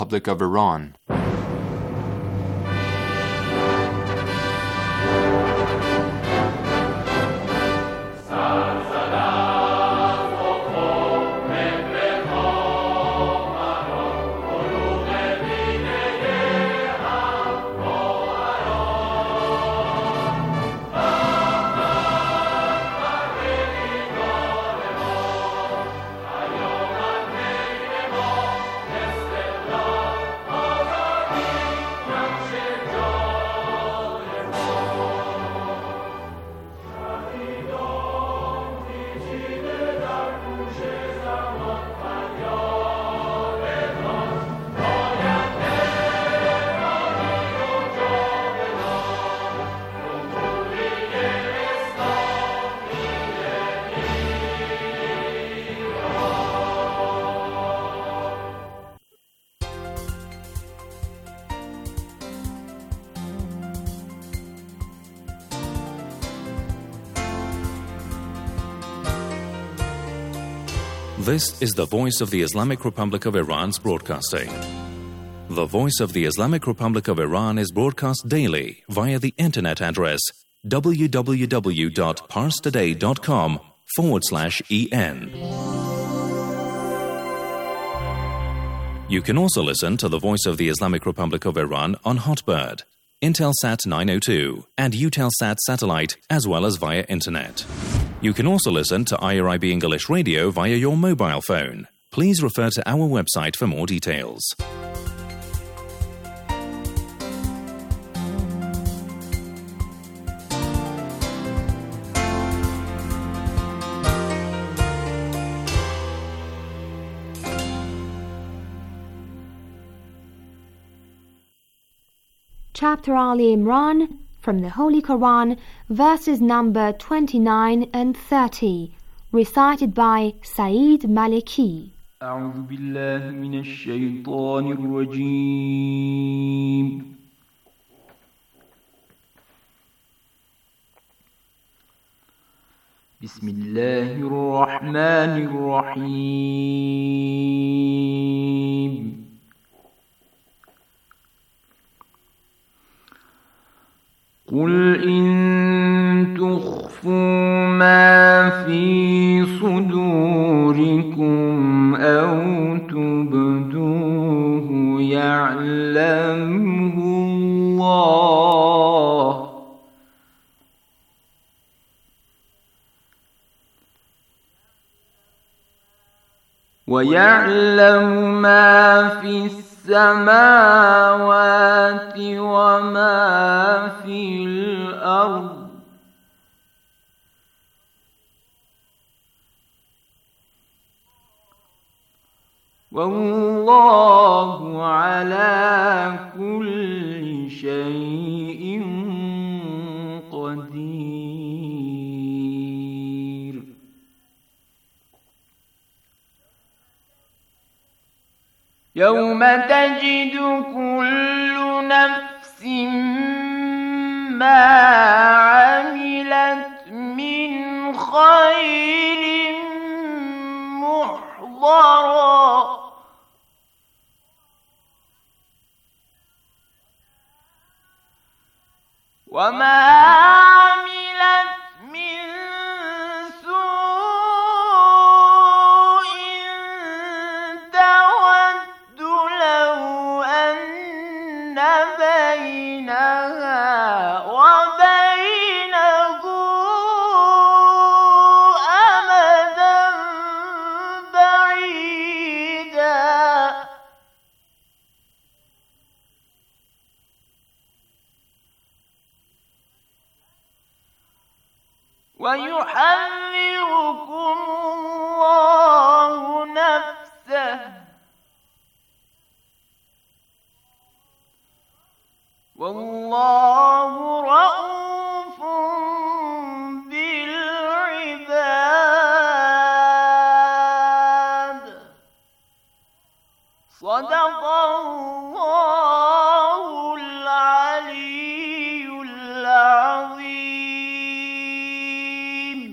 Republic of Iran. This is the Voice of the Islamic Republic of Iran's broadcasting. The Voice of the Islamic Republic of Iran is broadcast daily via the internet address www.parstoday.com/en. You can also listen to the Voice of the Islamic Republic of Iran on Hotbird, Intelsat 902, and Eutelsat satellite, as well as via internet. You can also listen to IRIB English Radio via your mobile phone. Please refer to our website for more details. Chapter Ali Imran from the Holy Quran, verses number 29 and 30, recited by Saeed Maliki. أعوذ بالله من الشيطان الرجيم. بسم الله الرحمن الرحيم. قل إن تخفوا ما في صدوركم أو تبدوه يعلمه الله ويعلم ما في السماوات وما في الأرض والله على كل شيء قدير. يوم تجد كل نفس ما عملت من خير محضرا وما عملت من سوء تود لو أن بينها وبينه أمدا بعيدا ويحذركم الله نفسه والله رؤوف بالعباد. صدق الله العلي العظيم.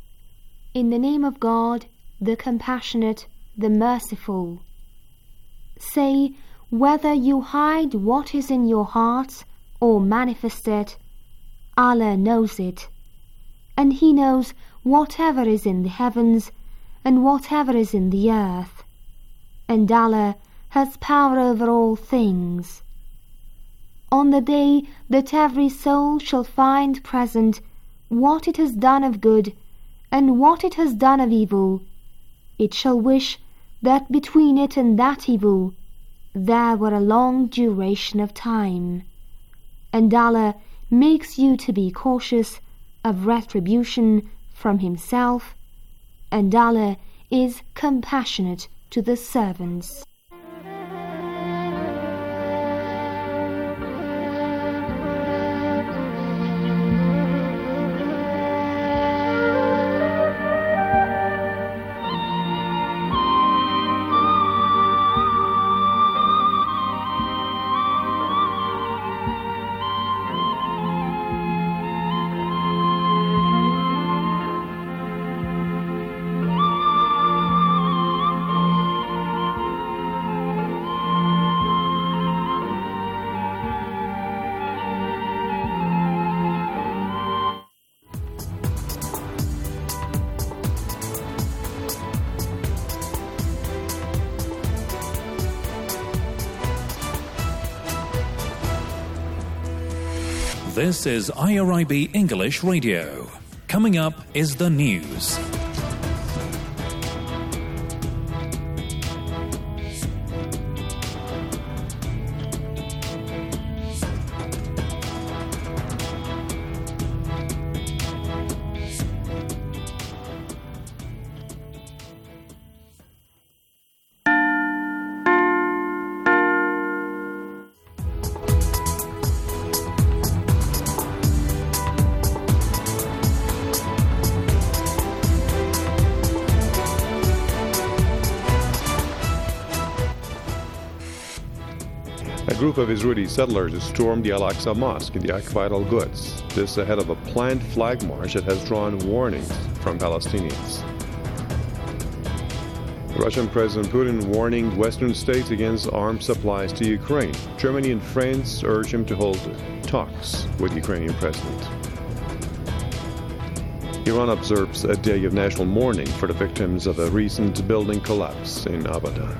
In the name of God, the Compassionate, the Merciful. Say, whether you hide what is in your heart or manifest it, Allah knows it, and He knows whatever is in the heavens and whatever is in the earth, and Allah has power over all things. On the day that every soul shall find present what it has done of good and what it has done of evil, it shall wish that between it and that evil there were a long duration of time. And Allah makes you to be cautious of retribution from Himself, and Allah is compassionate to the servants. This is IRIB English Radio. Coming up is the news. A group of Israeli settlers stormed the Al-Aqsa Mosque in the occupied Al-Quds. This ahead of a planned flag march that has drawn warnings from Palestinians. Russian President Putin warning Western states against arms supplies to Ukraine. Germany and France urge him to hold talks with Ukrainian president. Iran observes a day of national mourning for the victims of a recent building collapse in Abadan.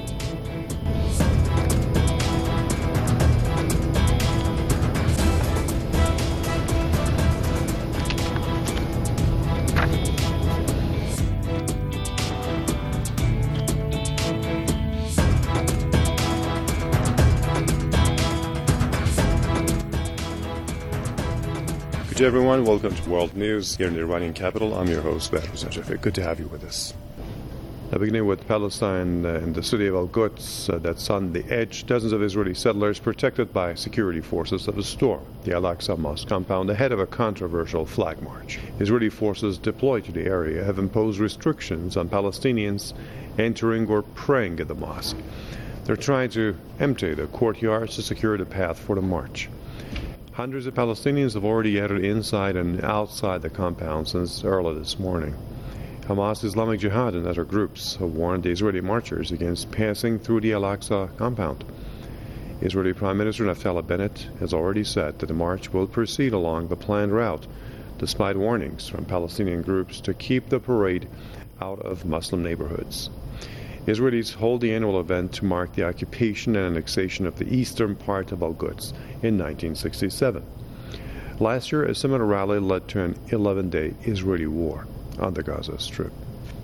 Good day, everyone. Welcome to World News here in the Iranian capital. I'm your host, Behruz Najafeh. Good to have you with us. Beginning with Palestine in the city of Al-Quds, that's on the edge. Dozens of Israeli settlers protected by security forces have stormed the Al-Aqsa Mosque compound ahead of a controversial flag march. Israeli forces deployed to the area have imposed restrictions on Palestinians entering or praying at the mosque. They're trying to empty the courtyards to secure the path for the march. Hundreds of Palestinians have already entered inside and outside the compound since early this morning. Hamas, Islamic Jihad, and other groups have warned the Israeli marchers against passing through the Al-Aqsa compound. Israeli Prime Minister Naftali Bennett has already said that the march will proceed along the planned route, despite warnings from Palestinian groups to keep the parade out of Muslim neighborhoods. Israelis hold the annual event to mark the occupation and annexation of the eastern part of Al-Quds in 1967. Last year, a similar rally led to an 11-day Israeli war on the Gaza Strip.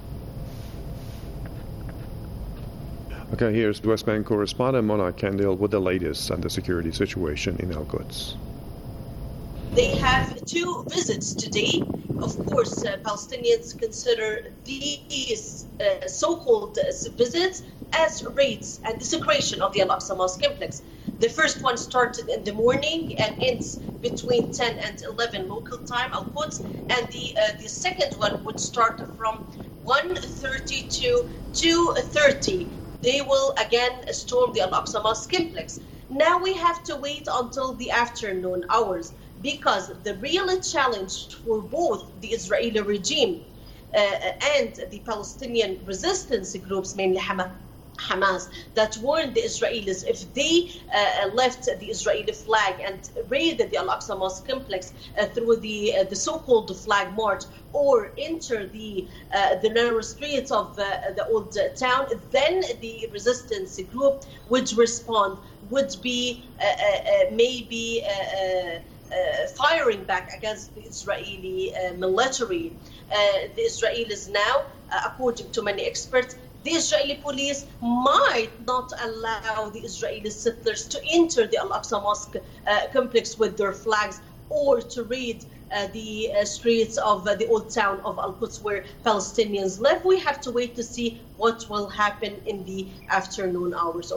Okay, here's West Bank correspondent Mona Kendall with the latest on the security situation in Al-Quds. They have two visits today. Of course, Palestinians consider these so-called visits as raids and desecration of the Al-Aqsa Mosque complex. The first one started in the morning and ends between 10 and 11 local time, Al-Quds, and the second one would start from 1:30 to 2:30. They will again storm the Al-Aqsa Mosque complex. Now we have to wait until the afternoon hours, because the real challenge for both the Israeli regime and the Palestinian resistance groups, mainly Hamas that warned the Israelis if they left the Israeli flag and raided the Al-Aqsa Mosque complex through the so-called flag march or enter the narrow streets of the old town, then the resistance group would respond, would be maybe firing back against the Israeli military. The Israelis now, according to many experts, the Israeli police might not allow the Israeli settlers to enter the Al-Aqsa Mosque complex with their flags or to raid the streets of the old town of Al-Quds where Palestinians live. We have to wait to see what will happen in the afternoon hours.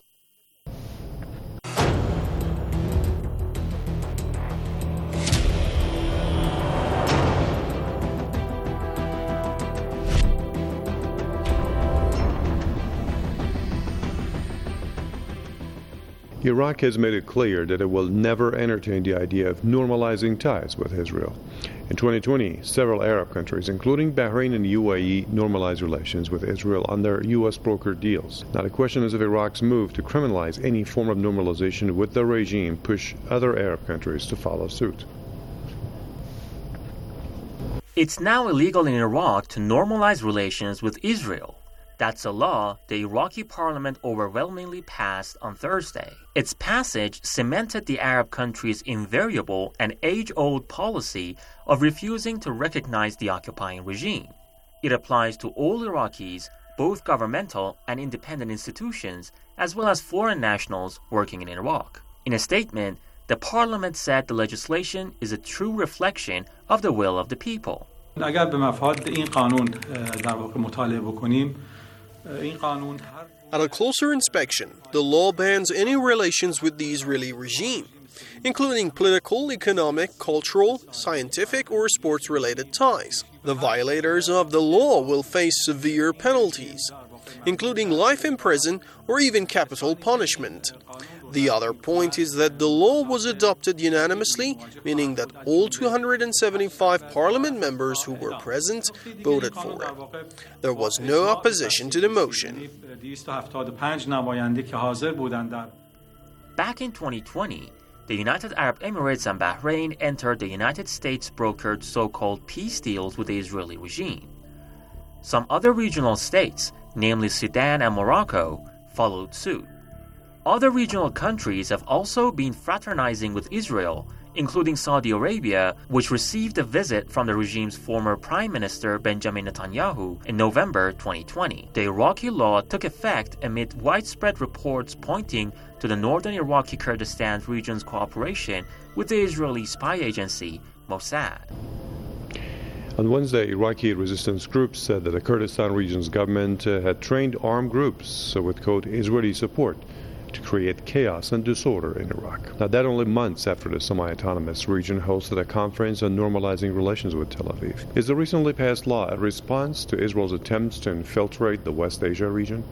Iraq has made it clear that it will never entertain the idea of normalizing ties with Israel. In 2020, several Arab countries, including Bahrain and UAE, normalized relations with Israel under U.S. brokered deals. Now the question is if Iraq's move to criminalize any form of normalization with the regime push other Arab countries to follow suit. It's now illegal in Iraq to normalize relations with Israel. That's a law the Iraqi parliament overwhelmingly passed on Thursday. Its passage cemented the Arab country's invariable and age-old policy of refusing to recognize the occupying regime. It applies to all Iraqis, both governmental and independent institutions, as well as foreign nationals working in Iraq. In a statement, the parliament said the legislation is a true reflection of the will of the people. اگر به مفاد این قانون در واقع مطالعه بکنیم At a closer inspection, the law bans any relations with the Israeli regime, including political, economic, cultural, scientific, or sports-related ties. The violators of the law will face severe penalties, including life in prison or even capital punishment. The other point is that the law was adopted unanimously, meaning that all 275 parliament members who were present voted for it. There was no opposition to the motion. Back in 2020, the United Arab Emirates and Bahrain entered the United States-brokered so-called peace deals with the Israeli regime. Some other regional states, namely Sudan and Morocco, followed suit. Other regional countries have also been fraternizing with Israel, including Saudi Arabia, which received a visit from the regime's former Prime Minister Benjamin Netanyahu in November 2020. The Iraqi law took effect amid widespread reports pointing to the northern Iraqi Kurdistan region's cooperation with the Israeli spy agency, Mossad. On Wednesday, Iraqi resistance groups said that the Kurdistan region's government had trained armed groups with, quote, Israeli support to create chaos and disorder in Iraq. Now, that only months after the semi-autonomous region hosted a conference on normalizing relations with Tel Aviv. Is the recently passed law a response to Israel's attempts to infiltrate the West Asia region?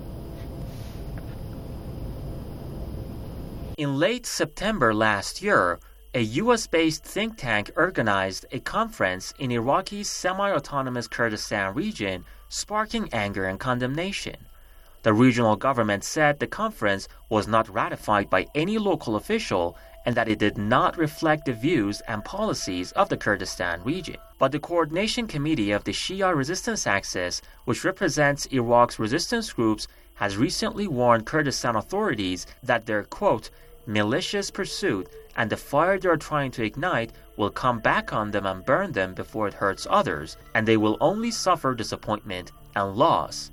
In late September last year, a U.S.-based think tank organized a conference in Iraq's semi-autonomous Kurdistan region, sparking anger and condemnation. The regional government said the conference was not ratified by any local official and that it did not reflect the views and policies of the Kurdistan region. But the Coordination Committee of the Shia Resistance Axis, which represents Iraq's resistance groups, has recently warned Kurdistan authorities that their, quote, malicious pursuit and the fire they are trying to ignite will come back on them and burn them before it hurts others, and they will only suffer disappointment and loss.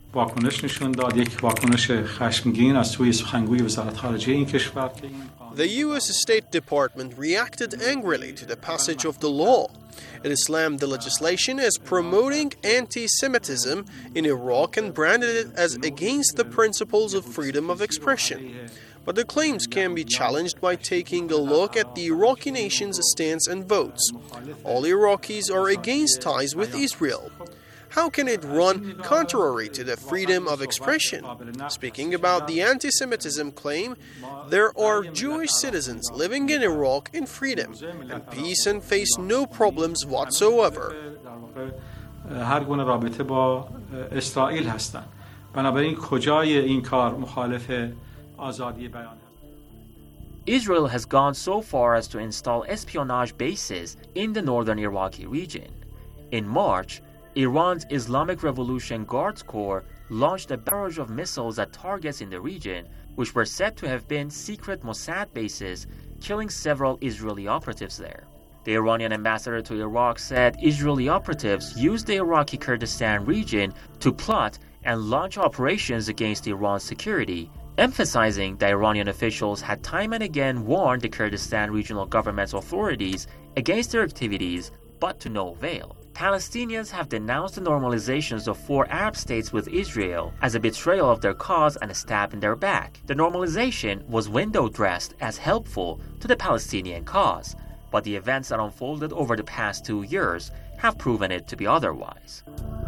The U.S. State Department reacted angrily to the passage of the law. It slammed the legislation as promoting anti-Semitism in Iraq and branded it as against the principles of freedom of expression. But the claims can be challenged by taking a look at the Iraqi nation's stance and votes. All Iraqis are against ties with Israel. How can it run contrary to the freedom of expression? Speaking about the anti-Semitism claim, there are Jewish citizens living in Iraq in freedom and peace and face no problems whatsoever. بنابراین کجای این کار مخالف آزادی بیان؟ Israel has gone so far as to install espionage bases in the northern Iraqi region. In March, Iran's Islamic Revolution Guards Corps launched a barrage of missiles at targets in the region, which were said to have been secret Mossad bases, killing several Israeli operatives there. The Iranian ambassador to Iraq said Israeli operatives used the Iraqi Kurdistan region to plot and launch operations against Iran's security, emphasizing that Iranian officials had time and again warned the Kurdistan regional government's authorities against their activities, but to no avail. Palestinians have denounced the normalizations of 4 Arab states with Israel as a betrayal of their cause and a stab in their back. The normalization was window-dressed as helpful to the Palestinian cause, but the events that unfolded over the past 2 years have proven it to be otherwise.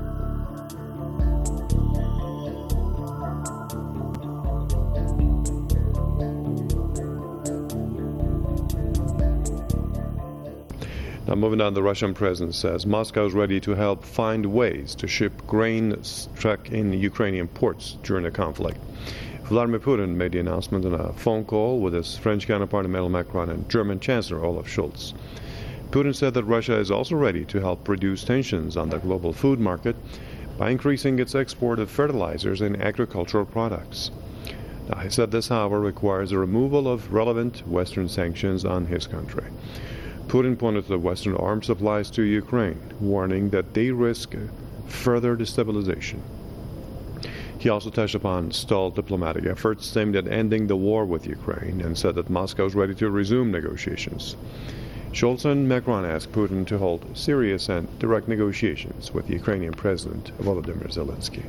Now, moving on, the Russian president says Moscow is ready to help find ways to ship grain stuck in Ukrainian ports during the conflict. Vladimir Putin made the announcement in a phone call with his French counterpart Emmanuel Macron and German Chancellor Olaf Scholz. Putin said that Russia is also ready to help reduce tensions on the global food market by increasing its export of fertilizers and agricultural products. Now, he said this, however, requires the removal of relevant Western sanctions on his country. Putin pointed to the Western arms supplies to Ukraine, warning that they risk further destabilization. He also touched upon stalled diplomatic efforts aimed at ending the war with Ukraine and said that Moscow is ready to resume negotiations. Scholz and Macron asked Putin to hold serious and direct negotiations with the Ukrainian President Volodymyr Zelensky.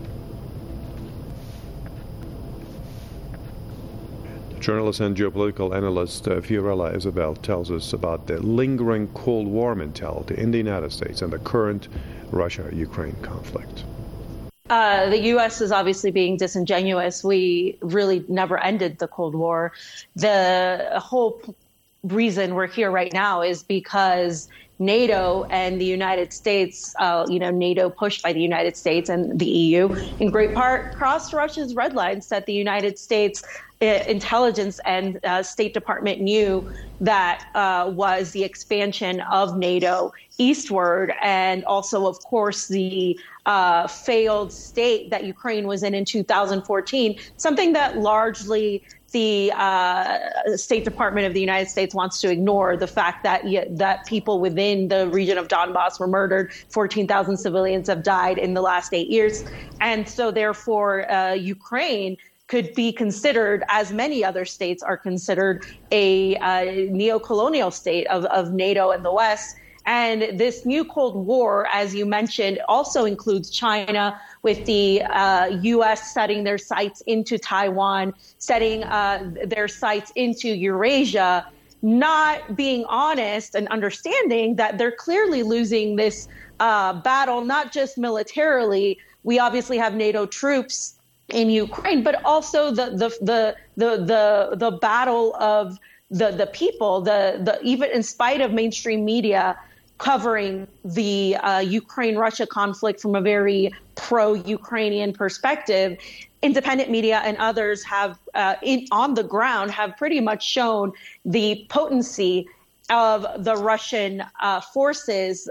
Journalist and geopolitical analyst Fiorella Isabel tells us about the lingering Cold War mentality in the United States and the current Russia-Ukraine conflict. The U.S. is obviously being disingenuous. We really never ended the Cold War. The whole reason we're here right now is because NATO and the United States, NATO pushed by the United States and the EU, in great part crossed Russia's red lines that the United States intelligence and State Department knew that was the expansion of NATO eastward, and also, of course, the failed state that Ukraine was in 2014, something that largely the State Department of the United States wants to ignore, the fact that that people within the region of Donbass were murdered, 14,000 civilians have died in the last 8 years. And so therefore, Ukraine could be considered, as many other states are considered, a neo-colonial state of NATO and the West. And this new Cold War, as you mentioned, also includes China, with the U.S. setting their sights into Taiwan, setting their sights into Eurasia, not being honest and understanding that they're clearly losing this battle, not just militarily. We obviously have NATO troops in Ukraine, but also the battle of the people, even in spite of mainstream media covering the Ukraine-Russia conflict from a very pro-Ukrainian perspective, independent media and others have, on the ground, have pretty much shown the potency of the Russian forces.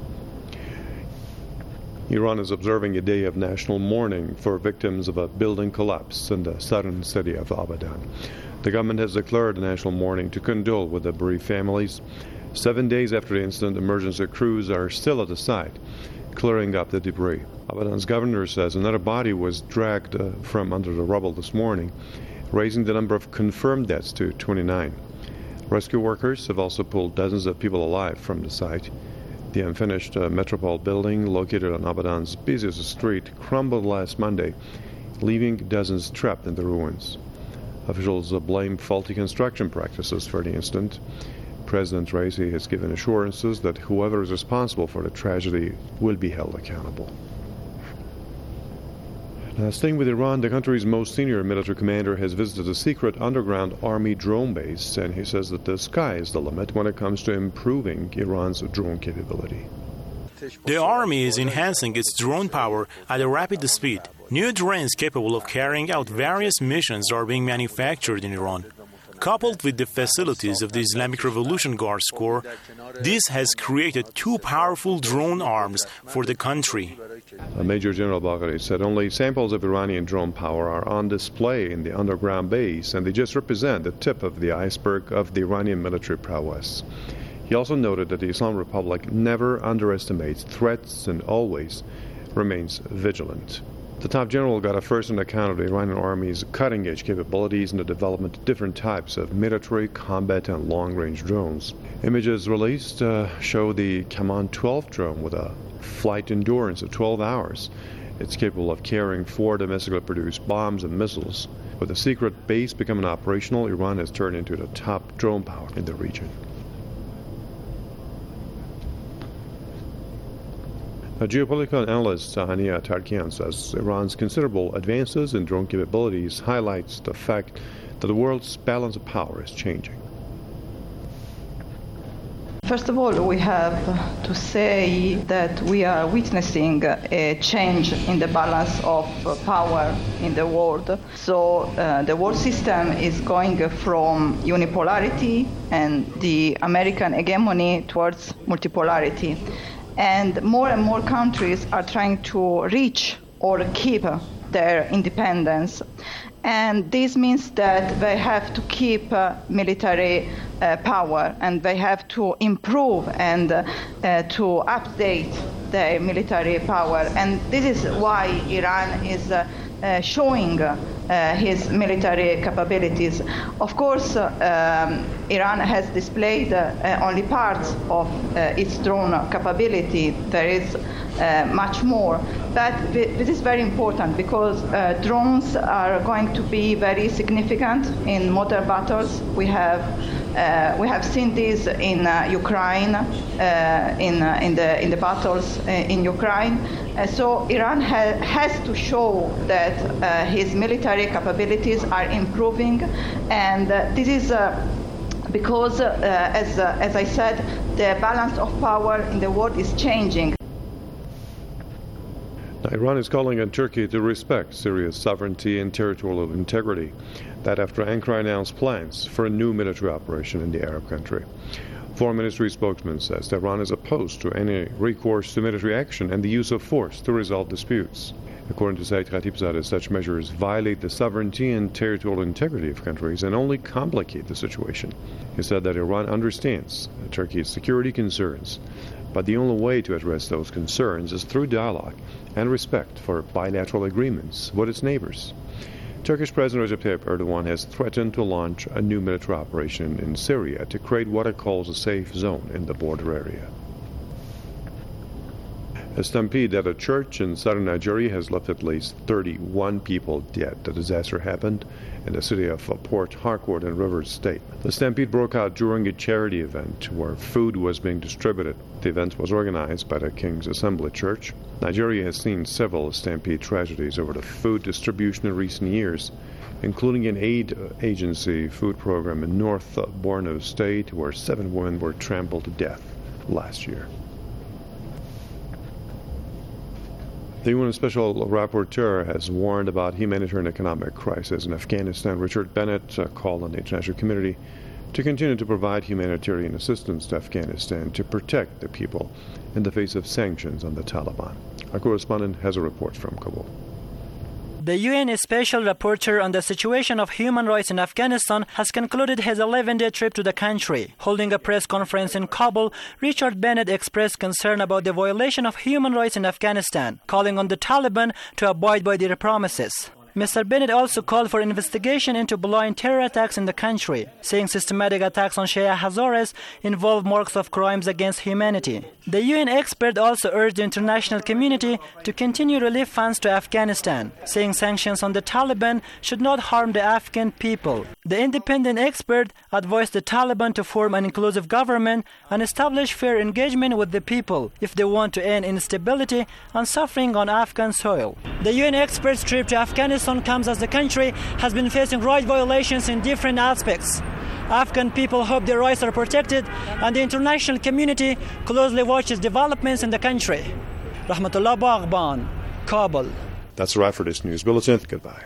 Iran is observing a day of national mourning for victims of a building collapse in the southern city of Abadan. The government has declared a national mourning to condole with the bereaved families. 7 days after the incident, emergency crews are still at the site, clearing up the debris. Abadan's governor says another body was dragged from under the rubble this morning, raising the number of confirmed deaths to 29. Rescue workers have also pulled dozens of people alive from the site. The unfinished Metropole building, located on Abadan's busiest street, crumbled last Monday, leaving dozens trapped in the ruins. Officials blame faulty construction practices for the incident. President Raisi has given assurances that whoever is responsible for the tragedy will be held accountable. Now, staying with Iran, the country's most senior military commander has visited a secret underground army drone base, and he says that the sky is the limit when it comes to improving Iran's drone capability. The army is enhancing its drone power at a rapid speed. New drones capable of carrying out various missions are being manufactured in Iran. Coupled with the facilities of the Islamic Revolution Guards Corps, this has created two powerful drone arms for the country. Major General Bagheri said only samples of Iranian drone power are on display in the underground base, and they just represent the tip of the iceberg of the Iranian military prowess. He also noted that the Islamic Republic never underestimates threats and always remains vigilant. The top general got a first-hand account of the Iranian Army's cutting-edge capabilities in the development of different types of military, combat, and long-range drones. Images released show the Kaman 12 drone with a flight endurance of 12 hours. It's capable of carrying 4 domestically produced bombs and missiles. With the secret base becoming operational, Iran has turned into the top drone power in the region. Geopolitical analyst Hania Tarkian says Iran's considerable advances in drone capabilities highlights the fact that the world's balance of power is changing. First of all, we have to say that we are witnessing a change in the balance of power in the world. So the world system is going from unipolarity and the American hegemony towards multipolarity. And more countries are trying to reach or keep their independence. And this means that they have to keep military power, and they have to improve and to update their military power. And this is why Iran is showing his military capabilities. Of course, Iran has displayed only parts of its drone capability. There is much more. But this is very important because drones are going to be very significant in modern battles. We have seen this in Ukraine, in the battles in Ukraine. So Iran has to show that his military capabilities are improving, and this is because, as I said, the balance of power in the world is changing. Now, Iran is calling on Turkey to respect Syria's sovereignty and territorial integrity. That after Ankara announced plans for a new military operation in the Arab country. Foreign Ministry spokesman says that Iran is opposed to any recourse to military action and the use of force to resolve disputes. According to Said Khatibzadeh, such measures violate the sovereignty and territorial integrity of countries and only complicate the situation. He said that Iran understands Turkey's security concerns, but the only way to address those concerns is through dialogue and respect for bilateral agreements with its neighbors. Turkish President Recep Tayyip Erdogan has threatened to launch a new military operation in Syria to create what it calls a safe zone in the border area. A stampede at a church in southern Nigeria has left at least 31 people dead. The disaster happened in the city of Port Harcourt in Rivers State. The stampede broke out during a charity event where food was being distributed. The event was organized by the King's Assembly Church. Nigeria has seen several stampede tragedies over the food distribution in recent years, including an aid agency food program in North Borno State where 7 women were trampled to death last year. The UN Special Rapporteur has warned about humanitarian economic crisis in Afghanistan. Richard Bennett called on the international community to continue to provide humanitarian assistance to Afghanistan to protect the people in the face of sanctions on the Taliban. Our correspondent has a report from Kabul. The UN Special Rapporteur on the situation of human rights in Afghanistan has concluded his 11-day trip to the country. Holding a press conference in Kabul, Richard Bennett expressed concern about the violation of human rights in Afghanistan, calling on the Taliban to abide by their promises. Mr. Bennett also called for investigation into blind terror attacks in the country, saying systematic attacks on Shia Hazaras involve marks of crimes against humanity. The UN expert also urged the international community to continue relief funds to Afghanistan, saying sanctions on the Taliban should not harm the Afghan people. The independent expert advised the Taliban to form an inclusive government and establish fair engagement with the people if they want to end instability and suffering on Afghan soil. The UN expert's trip to Afghanistan comes as the country has been facing right violations in different aspects. Afghan people hope their rights are protected and the international community closely watches developments in the country. Rahmatullah Baghban, Kabul. That's a wrap for this news bulletin. Goodbye.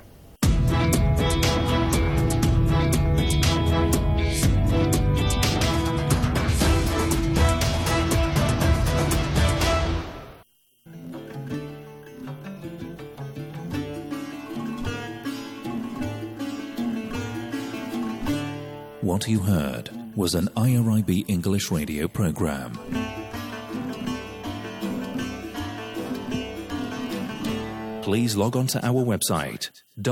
What you heard was an IRIB English radio program. Please log on to our website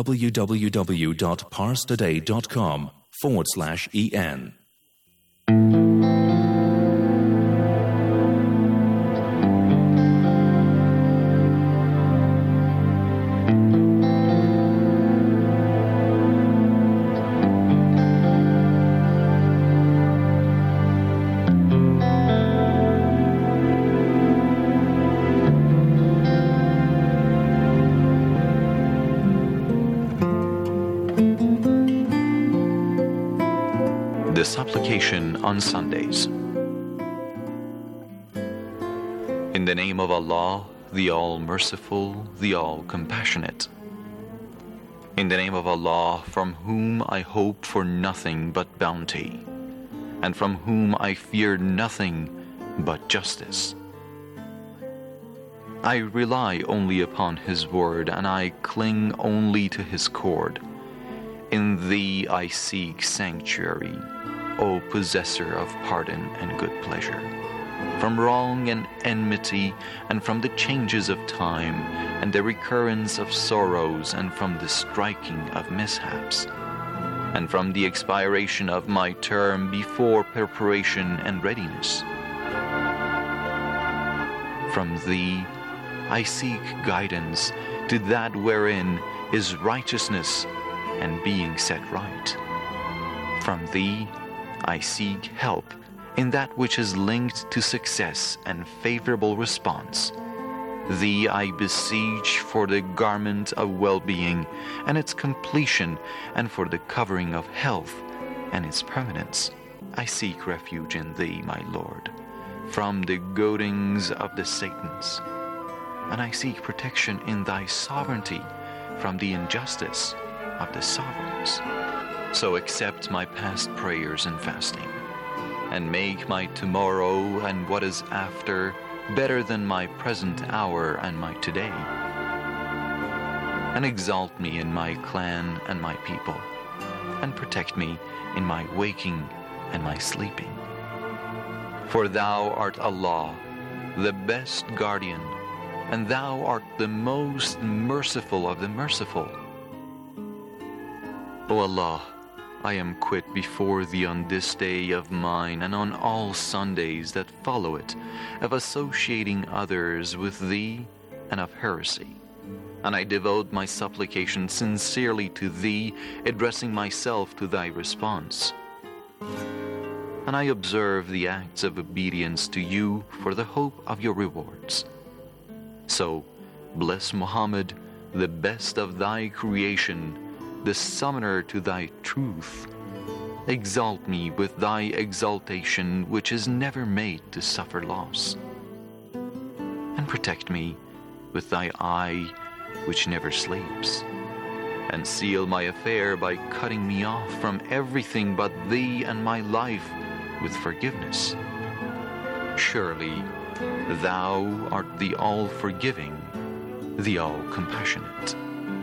www.parstoday.com/en. Supplication on Sundays. In the name of Allah, the All-Merciful, the All-Compassionate. In the name of Allah, from whom I hope for nothing but bounty, and from whom I fear nothing but justice. I rely only upon His word, and I cling only to His cord. In Thee I seek sanctuary, O possessor of pardon and good pleasure, from wrong and enmity, and from the changes of time, and the recurrence of sorrows, and from the striking of mishaps, and from the expiration of my term before preparation and readiness. From Thee I seek guidance to that wherein is righteousness and being set right. From Thee I seek help in that which is linked to success and favorable response. Thee I beseech for the garment of well-being and its completion, and for the covering of health and its permanence. I seek refuge in Thee, my Lord, from the goadings of the Satans, and I seek protection in Thy sovereignty from the injustice of the sovereigns. So accept my past prayers and fasting, and make my tomorrow and what is after better than my present hour and my today. And exalt me in my clan and my people, and protect me in my waking and my sleeping. For Thou art Allah, the best guardian, and Thou art the most merciful of the merciful. O Allah, I am quit before Thee on this day of mine, and on all Sundays that follow it, of associating others with Thee and of heresy. And I devote my supplication sincerely to Thee, addressing myself to Thy response. And I observe the acts of obedience to You for the hope of Your rewards. So, bless Muhammad, the best of Thy creation, the summoner to Thy truth. Exalt me with Thy exaltation, which is never made to suffer loss. And protect me with Thy eye, which never sleeps. And seal my affair by cutting me off from everything but Thee and my life with forgiveness. Surely Thou art the all-forgiving, the all-compassionate.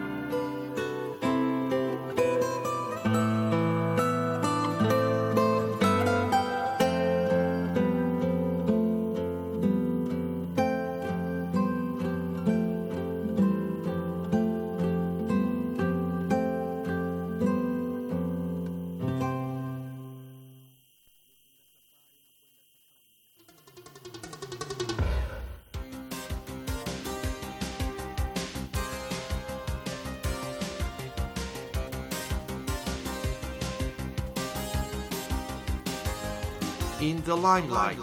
In the limelight.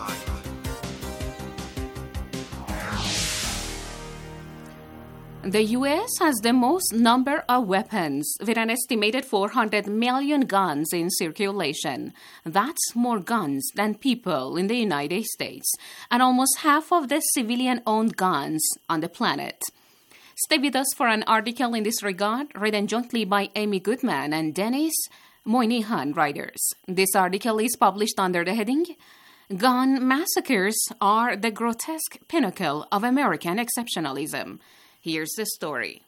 The U.S. has the most number of weapons, with an estimated 400 million guns in circulation. That's more guns than people in the United States, and almost half of the civilian-owned guns on the planet. Stay with us for an article in this regard, written jointly by Amy Goodman and Dennis Moynihan writers. This article is published under the heading, Gun Massacres Are the Grotesque Pinnacle of American Exceptionalism. Here's the story.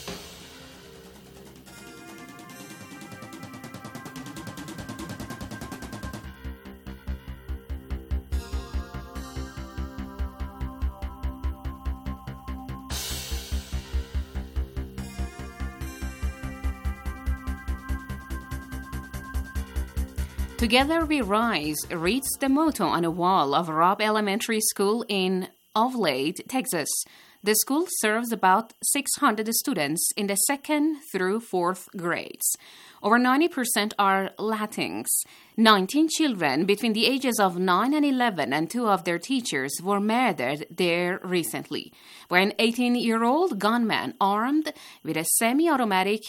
Together We Rise reads the motto on a wall of Robb Elementary School in Ovalade, Texas. The school serves about 600 students in the 2nd through 4th grades. Over 90% are Latinx. 19 children between the ages of 9 and 11 and 2 of their teachers were murdered there recently by an 18-year-old gunman armed with a semi-automatic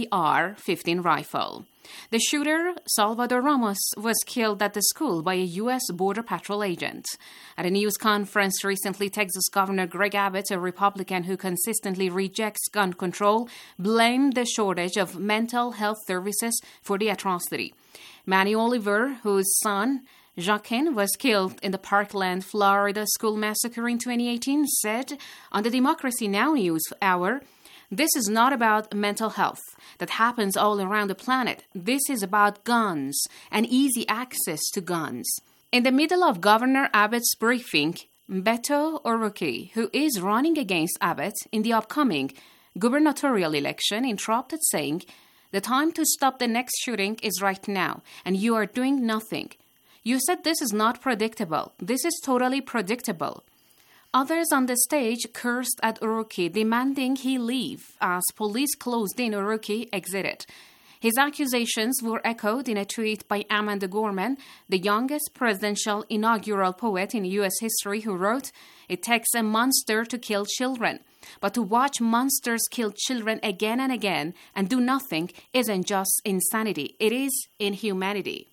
AR-15 rifle. The shooter, Salvador Ramos, was killed at the school by a U.S. Border Patrol agent. At a news conference recently, Texas Governor Greg Abbott, a Republican who consistently rejects gun control, blamed the shortage of mental health services for the atrocity. Manny Oliver, whose son, Joaquin, was killed in the Parkland, Florida school massacre in 2018, said on the Democracy Now! News Hour, "This is not about mental health that happens all around the planet. This is about guns and easy access to guns." In the middle of Governor Abbott's briefing, Beto O'Rourke, who is running against Abbott in the upcoming gubernatorial election, interrupted, saying, "The time to stop the next shooting is right now, and you are doing nothing. You said this is not predictable. This is totally predictable." Others on the stage cursed at O'Rourke, demanding he leave as police closed in. O'Rourke exited. His accusations were echoed in a tweet by Amanda Gorman, the youngest presidential inaugural poet in U.S. history, who wrote, "It takes a monster to kill children. But to watch monsters kill children again and again and do nothing isn't just insanity. It is inhumanity."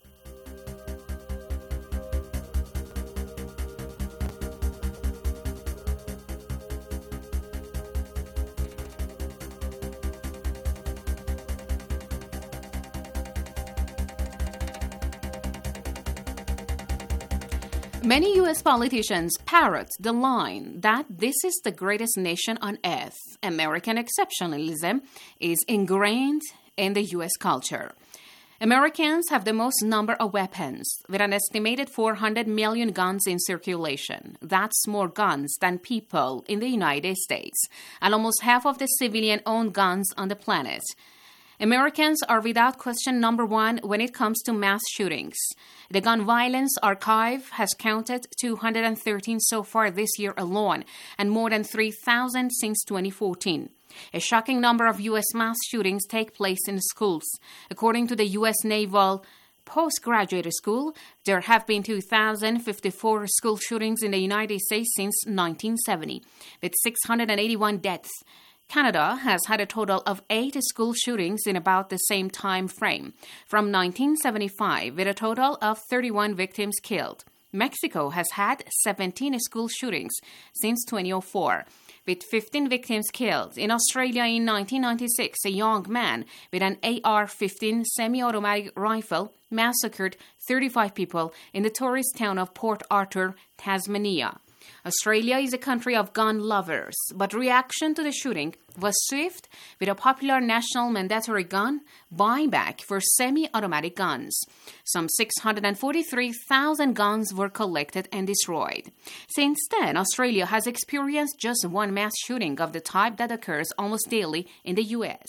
Many U.S. politicians parrot the line that this is the greatest nation on earth. American exceptionalism is ingrained in the U.S. culture. Americans have the most number of weapons, with an estimated 400 million guns in circulation. That's more guns than people in the United States, and almost half of the civilian-owned guns on the planet. Americans are without question number one when it comes to mass shootings. The Gun Violence Archive has counted 213 so far this year alone, and more than 3,000 since 2014. A shocking number of U.S. mass shootings take place in schools. According to the U.S. Naval Postgraduate School, there have been 2,054 school shootings in the United States since 1970, with 681 deaths. Canada has had a total of 8 school shootings in about the same time frame, from 1975, with a total of 31 victims killed. Mexico has had 17 school shootings since 2004, with 15 victims killed. In Australia in 1996, a young man with an AR-15 semi-automatic rifle massacred 35 people in the tourist town of Port Arthur, Tasmania. Australia is a country of gun lovers, but reaction to the shooting was swift, with a popular national mandatory gun buyback for semi-automatic guns. Some 643,000 guns were collected and destroyed. Since then, Australia has experienced just one mass shooting of the type that occurs almost daily in the U.S.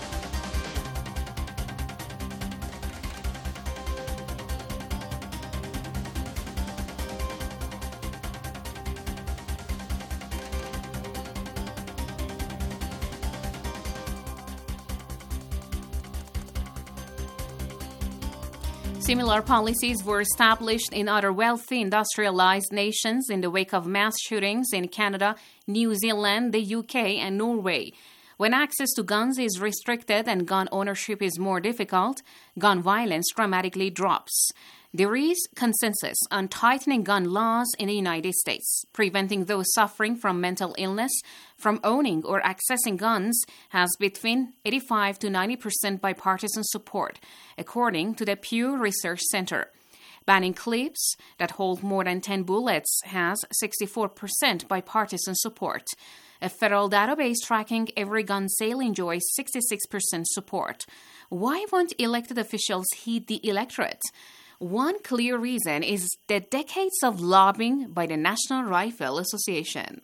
Similar policies were established in other wealthy industrialized nations in the wake of mass shootings in Canada, New Zealand, the UK, and Norway. When access to guns is restricted and gun ownership is more difficult, gun violence dramatically drops. There is consensus on tightening gun laws in the United States. Preventing those suffering from mental illness from owning or accessing guns has between 85 to 90% bipartisan support, according to the Pew Research Center. Banning clips that hold more than 10 bullets has 64% bipartisan support. A federal database tracking every gun sale enjoys 66% support. Why won't elected officials heed the electorate? One clear reason is the decades of lobbying by the National Rifle Association.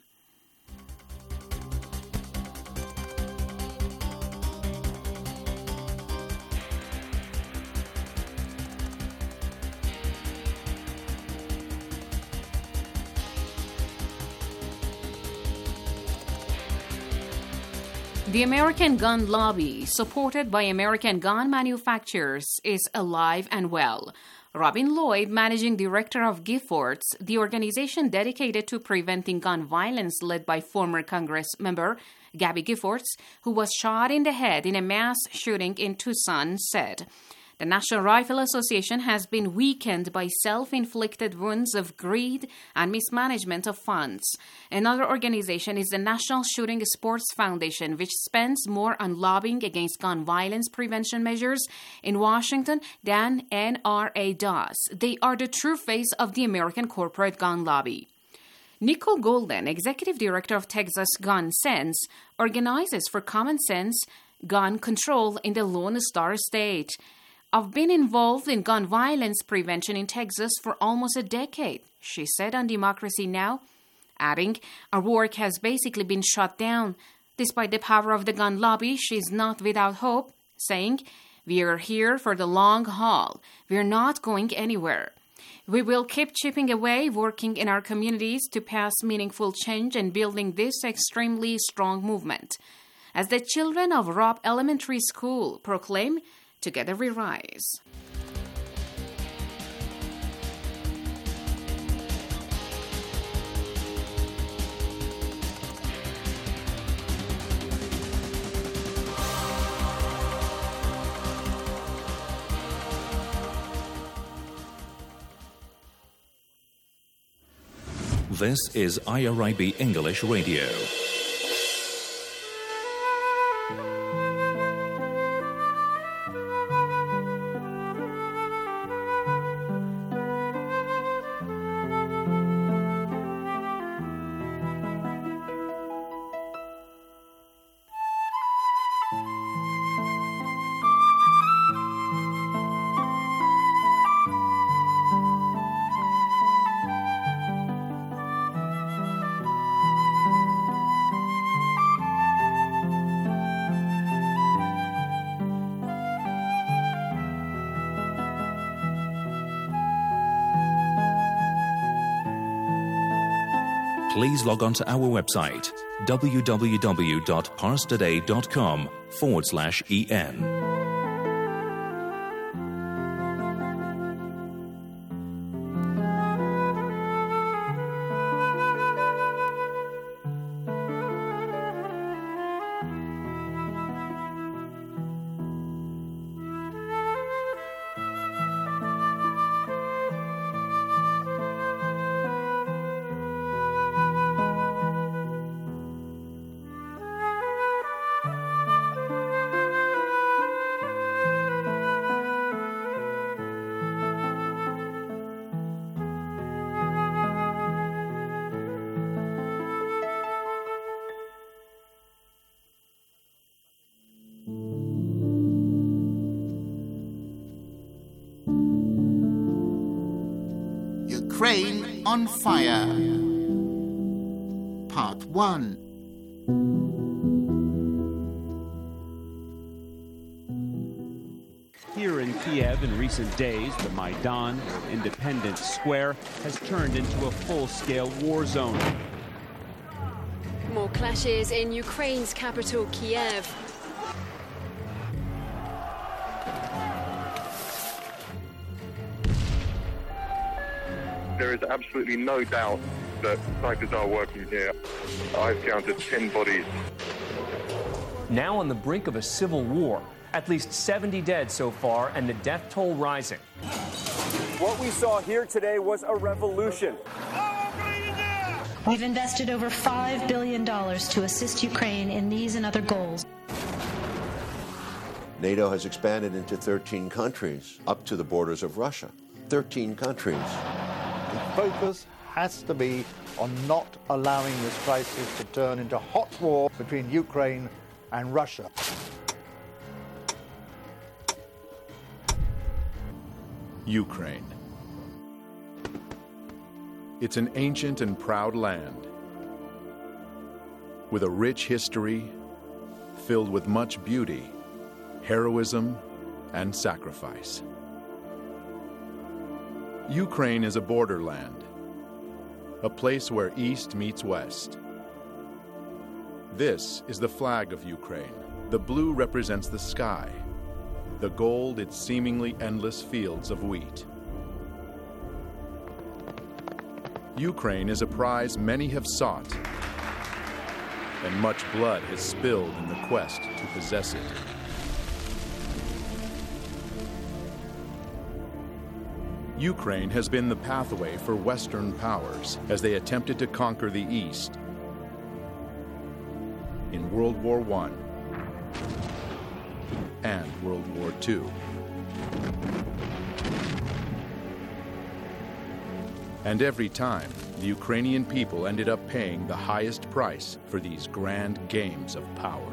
The American gun lobby, supported by American gun manufacturers, is alive and well. Robin Lloyd, managing director of Giffords, the organization dedicated to preventing gun violence led by former Congress member Gabby Giffords, who was shot in the head in a mass shooting in Tucson, said, "The National Rifle Association has been weakened by self-inflicted wounds of greed and mismanagement of funds." Another organization is the National Shooting Sports Foundation, which spends more on lobbying against gun violence prevention measures in Washington than NRA does. They are the true face of the American corporate gun lobby. Nicole Golden, executive director of Texas Gun Sense, organizes for Common Sense gun control in the Lone Star State. "I've been involved in gun violence prevention in Texas for almost a decade," she said on Democracy Now!, adding, "Our work has basically been shut down. Despite the power of the gun lobby, she's not without hope, saying, 'We are here for the long haul. We're not going anywhere. We will keep chipping away, working in our communities to pass meaningful change and building this extremely strong movement.' As the children of Robb Elementary School proclaim, 'Together we rise.'" This is IRIB English Radio. Please log on to our website, www.parstoday.com/en. Ukraine on Fire, Part 1. Here in Kiev in recent days, the Maidan, Independence Square, has turned into a full-scale war zone. More clashes in Ukraine's capital, Kiev. There is absolutely no doubt that snipers are working here. I've counted 10 bodies. Now on the brink of a civil war, At least 70 dead so far, and the death toll rising. What we saw here today was a revolution. We've invested over $5 billion to assist Ukraine in these and other goals. NATO has expanded into 13 countries, up to the borders of Russia. 13 countries. The focus has to be on not allowing this crisis to turn into hot war between Ukraine and Russia. Ukraine. It's an ancient and proud land with a rich history filled with much beauty, heroism, and sacrifice. Ukraine is a borderland, a place where East meets West. This is the flag of Ukraine. The blue represents the sky, the gold its seemingly endless fields of wheat. Ukraine is a prize many have sought, and much blood has spilled in the quest to possess it. Ukraine has been the pathway for Western powers as they attempted to conquer the East in World War I and World War II. And every time, the Ukrainian people ended up paying the highest price for these grand games of power.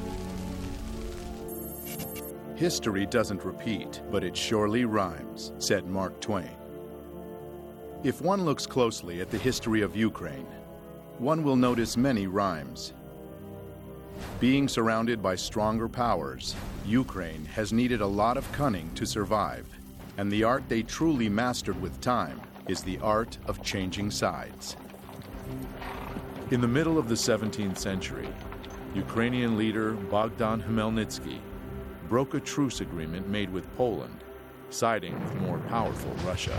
History doesn't repeat, but it surely rhymes, said Mark Twain. If one looks closely at the history of Ukraine, one will notice many rhymes. Being surrounded by stronger powers, Ukraine has needed a lot of cunning to survive, and the art they truly mastered with time is the art of changing sides. In the middle of the 17th century, Ukrainian leader Bogdan Khmelnytsky broke a truce agreement made with Poland, siding with more powerful Russia.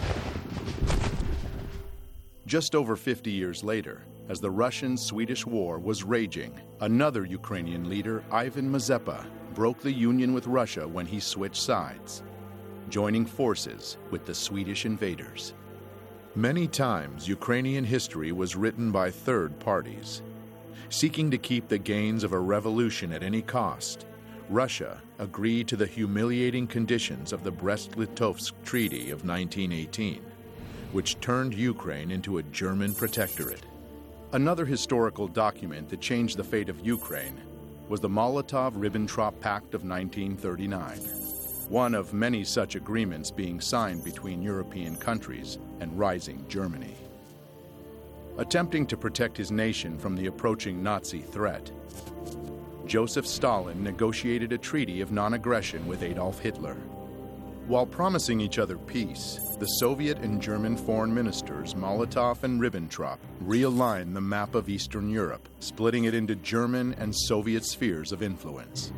Just over 50 years later, as the Russian-Swedish War was raging, another Ukrainian leader, Ivan Mazepa, broke the union with Russia when he switched sides, joining forces with the Swedish invaders. Many times, Ukrainian history was written by third parties. Seeking to keep the gains of a revolution at any cost, Russia agreed to the humiliating conditions of the Brest-Litovsk Treaty of 1918, which turned Ukraine into a German protectorate. Another historical document that changed the fate of Ukraine was the Molotov-Ribbentrop Pact of 1939, one of many such agreements being signed between European countries and rising Germany. Attempting to protect his nation from the approaching Nazi threat, Joseph Stalin negotiated a treaty of non-aggression with Adolf Hitler. While promising each other peace, the Soviet and German foreign ministers Molotov and Ribbentrop realigned the map of Eastern Europe, splitting it into German and Soviet spheres of influence.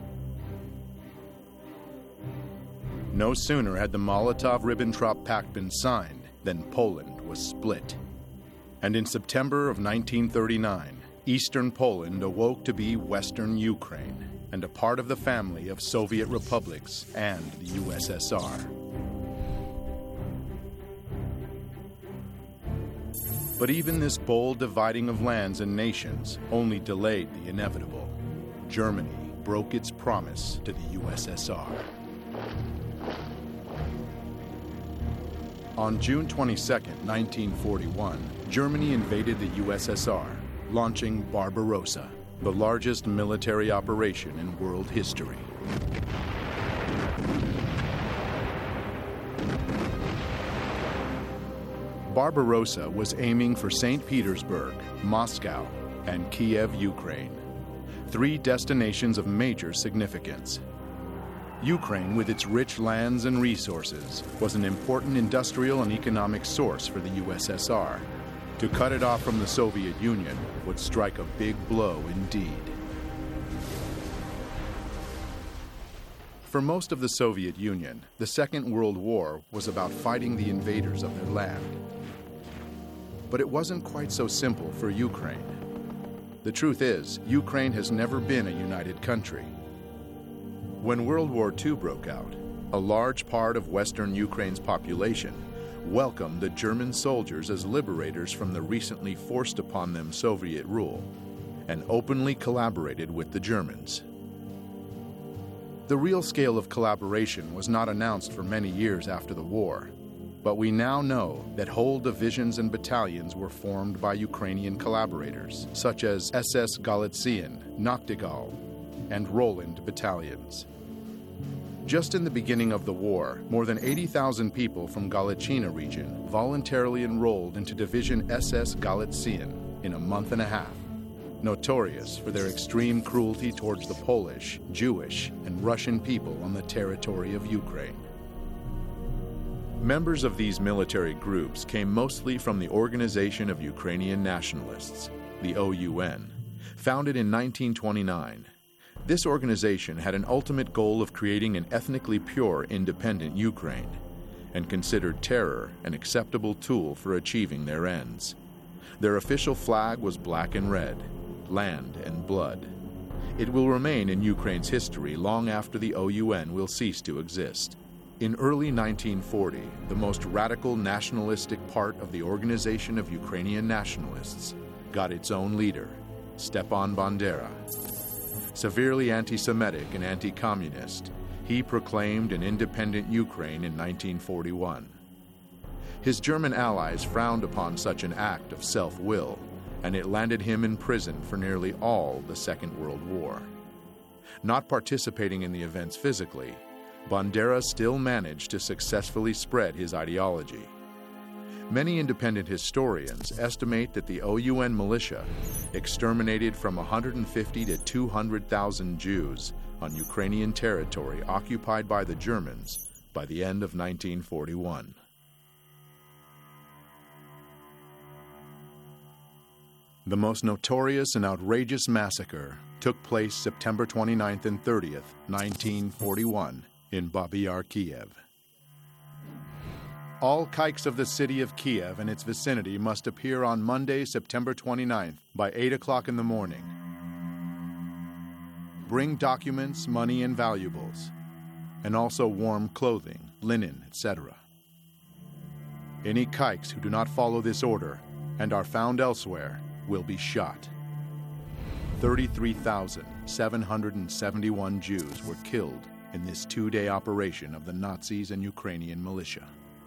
No sooner had the Molotov-Ribbentrop Pact been signed than Poland was split. And in September of 1939, Eastern Poland awoke to be Western Ukraine and a part of the family of Soviet republics and the USSR. But even this bold dividing of lands and nations only delayed the inevitable. Germany broke its promise to the USSR. On June 22, 1941, Germany invaded the USSR, launching Barbarossa, the largest military operation in world history. Barbarossa was aiming for St. Petersburg, Moscow, and Kiev, Ukraine, three destinations of major significance. Ukraine, with its rich lands and resources, was an important industrial and economic source for the USSR. To cut it off from the Soviet Union would strike a big blow indeed. For most of the Soviet Union, the Second World War was about fighting the invaders of their land. But it wasn't quite so simple for Ukraine. The truth is, Ukraine has never been a united country. When World War II broke out, a large part of Western Ukraine's population welcomed the German soldiers as liberators from the recently forced upon them Soviet rule, and openly collaborated with the Germans. The real scale of collaboration was not announced for many years after the war, but we now know that whole divisions and battalions were formed by Ukrainian collaborators, such as SS Galician, Nachtigall, and Roland battalions. Just in the beginning of the war, more than 80,000 people from Galician region voluntarily enrolled into Division SS Galician in a month and a half, notorious for their extreme cruelty towards the Polish, Jewish, and Russian people on the territory of Ukraine. Members of these military groups came mostly from the Organization of Ukrainian Nationalists, the OUN, founded in 1929. This organization had an ultimate goal of creating an ethnically pure, independent Ukraine, and considered terror an acceptable tool for achieving their ends. Their official flag was black and red, land and blood. It will remain in Ukraine's history long after the OUN will cease to exist. In early 1940, the most radical nationalistic part of the Organization of Ukrainian Nationalists got its own leader, Stepan Bandera. Severely anti-Semitic and anti-communist, he proclaimed an independent Ukraine in 1941. His German allies frowned upon such an act of self-will, and it landed him in prison for nearly all the Second World War. Not participating in the events physically, Bandera still managed to successfully spread his ideology. Many independent historians estimate that the OUN militia exterminated from 150 to 200,000 Jews on Ukrainian territory occupied by the Germans by the end of 1941. The most notorious and outrageous massacre took place September 29th and 30th, 1941, in Babi Yar, Kiev. All kikes of the city of Kiev and its vicinity must appear on Monday, September 29th by 8 o'clock in the morning. Bring documents, money, and valuables, and also warm clothing, linen, etc. Any kikes who do not follow this order and are found elsewhere will be shot. 33,771 Jews were killed in this two-day operation of the Nazis and Ukrainian militia.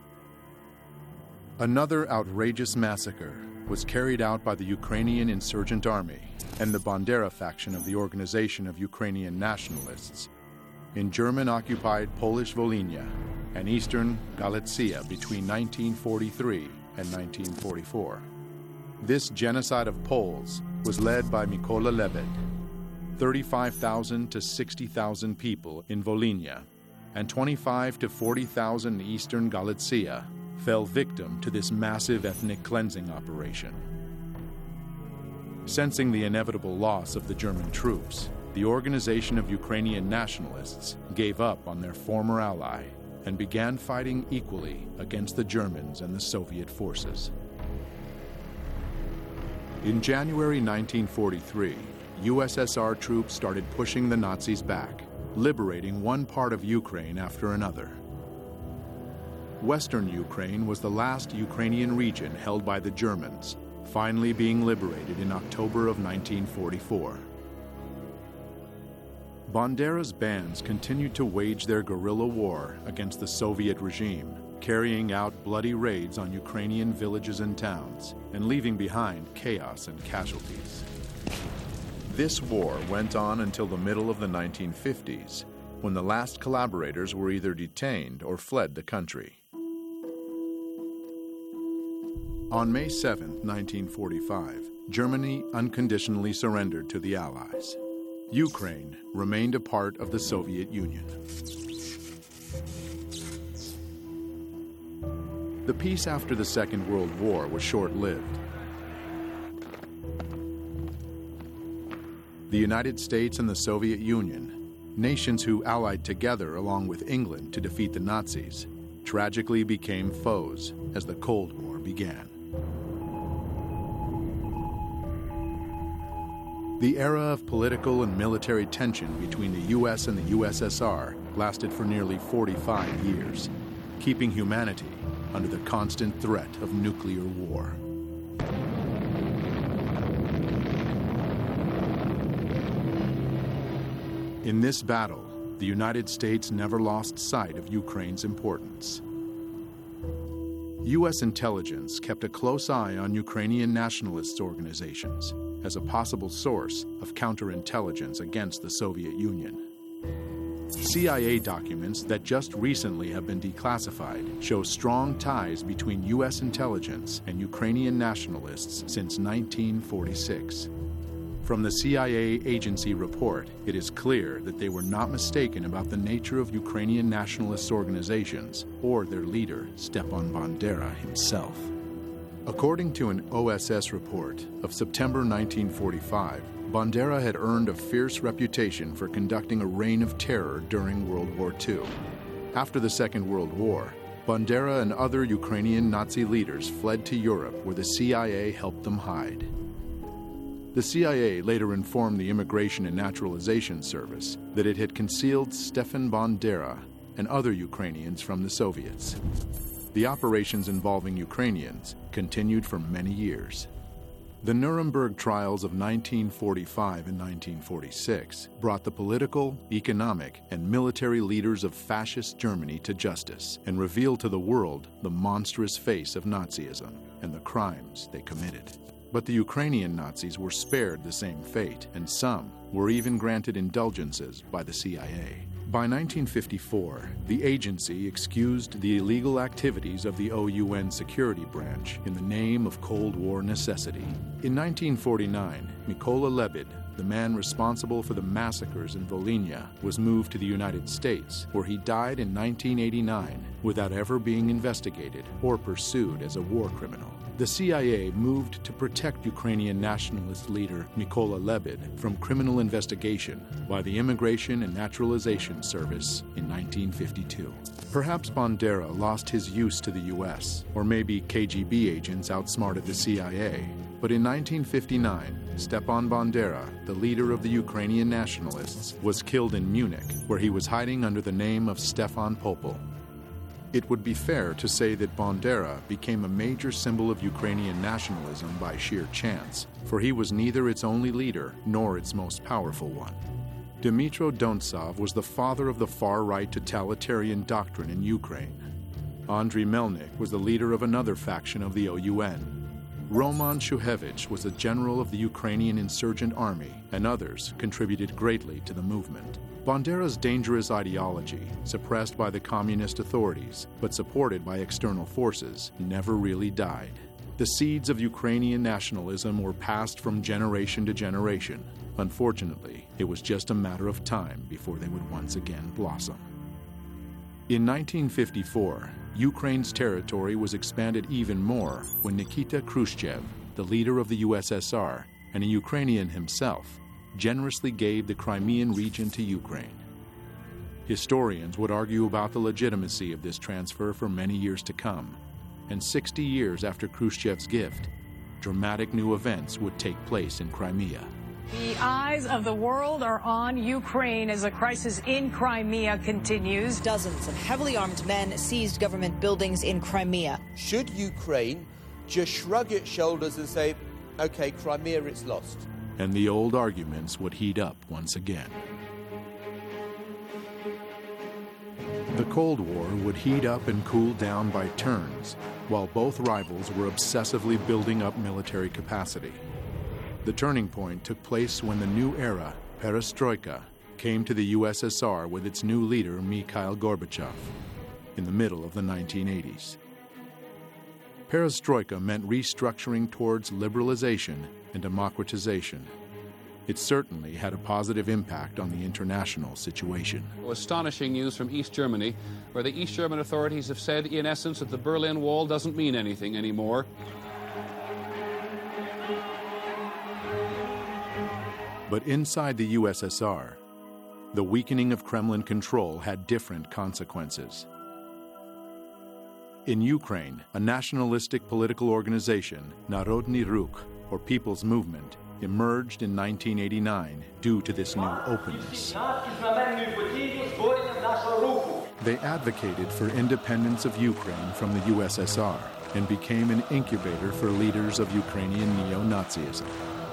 Another outrageous massacre was carried out by the Ukrainian Insurgent Army and the Bandera faction of the Organization of Ukrainian Nationalists in German-occupied Polish Volhynia and eastern Galicia between 1943 and 1944. This genocide of Poles was led by Mykola Lebed. 35,000 to 60,000 people in Volhynia and 25 to 40,000 in eastern Galicia fell victim to this massive ethnic cleansing operation. Sensing the inevitable loss of the German troops, the Organization of Ukrainian Nationalists gave up on their former ally and began fighting equally against the Germans and the Soviet forces. In January 1943, USSR troops started pushing the Nazis back, liberating one part of Ukraine after another. Western Ukraine was the last Ukrainian region held by the Germans, finally being liberated in October of 1944. Bandera's bands continued to wage their guerrilla war against the Soviet regime, carrying out bloody raids on Ukrainian villages and towns, and leaving behind chaos and casualties. This war went on until the middle of the 1950s, when the last collaborators were either detained or fled the country. On May 7, 1945, Germany unconditionally surrendered to the Allies. Ukraine remained a part of the Soviet Union. The peace after the Second World War was short-lived. The United States and the Soviet Union, nations who allied together along with England to defeat the Nazis, tragically became foes as the Cold War began. The era of political and military tension between the U.S. and the USSR lasted for nearly 45 years, keeping humanity under the constant threat of nuclear war. In this battle, the United States never lost sight of Ukraine's importance. U.S. intelligence kept a close eye on Ukrainian nationalist organizations as a possible source of counterintelligence against the Soviet Union. CIA documents that just recently have been declassified show strong ties between U.S. intelligence and Ukrainian nationalists since 1946. From the CIA agency report, it is clear that they were not mistaken about the nature of Ukrainian nationalist organizations or their leader, Stepan Bandera himself. According to an OSS report of September 1945, Bandera had earned a fierce reputation for conducting a reign of terror during World War II. After the Second World War, Bandera and other Ukrainian Nazi leaders fled to Europe, where the CIA helped them hide. The CIA later informed the Immigration and Naturalization Service that it had concealed Stefan Bandera and other Ukrainians from the Soviets. The operations involving Ukrainians continued for many years. The Nuremberg trials of 1945 and 1946 brought the political, economic, and military leaders of fascist Germany to justice and revealed to the world the monstrous face of Nazism and the crimes they committed. But the Ukrainian Nazis were spared the same fate, and some were even granted indulgences by the CIA. By 1954, the agency excused the illegal activities of the OUN security branch in the name of Cold War necessity. In 1949, Mykola Lebed, the man responsible for the massacres in Volhynia, was moved to the United States, where he died in 1989 without ever being investigated or pursued as a war criminal. The CIA moved to protect Ukrainian nationalist leader Mykola Lebed from criminal investigation by the Immigration and Naturalization Service in 1952. Perhaps Bandera lost his use to the U.S., or maybe KGB agents outsmarted the CIA. But in 1959, Stepan Bandera, the leader of the Ukrainian nationalists, was killed in Munich, where he was hiding under the name of Stefan Popel. It would be fair to say that Bandera became a major symbol of Ukrainian nationalism by sheer chance, for he was neither its only leader nor its most powerful one. Dmytro Dontsov was the father of the far-right totalitarian doctrine in Ukraine. Andriy Melnik was the leader of another faction of the OUN. Roman Shuhevich was a general of the Ukrainian insurgent army, and others contributed greatly to the movement. Bandera's dangerous ideology, suppressed by the communist authorities but supported by external forces, never really died. The seeds of Ukrainian nationalism were passed from generation to generation. Unfortunately, it was just a matter of time before they would once again blossom. In 1954, Ukraine's territory was expanded even more when Nikita Khrushchev, the leader of the USSR and a Ukrainian himself, generously gave the Crimean region to Ukraine. Historians would argue about the legitimacy of this transfer for many years to come, and 60 years after Khrushchev's gift, dramatic new events would take place in Crimea. The eyes of the world are on Ukraine as the crisis in Crimea continues. Dozens of heavily armed men seized government buildings in Crimea. Should Ukraine just shrug its shoulders and say, okay, Crimea, it's lost? And the old arguments would heat up once again. The Cold War would heat up and cool down by turns, while both rivals were obsessively building up military capacity. The turning point took place when the new era, Perestroika, came to the USSR with its new leader, Mikhail Gorbachev, in the middle of the 1980s. Perestroika meant restructuring towards liberalization and democratization. It certainly had a positive impact on the international situation. Astonishing news from East Germany, where the East German authorities have said, in essence, that the Berlin Wall doesn't mean anything anymore. But inside the USSR, the weakening of Kremlin control had different consequences. In Ukraine, a nationalistic political organization, Narodny Ruch, or People's Movement, emerged in 1989 due to this new openness. They advocated for independence of Ukraine from the USSR and became an incubator for leaders of Ukrainian neo-Nazism.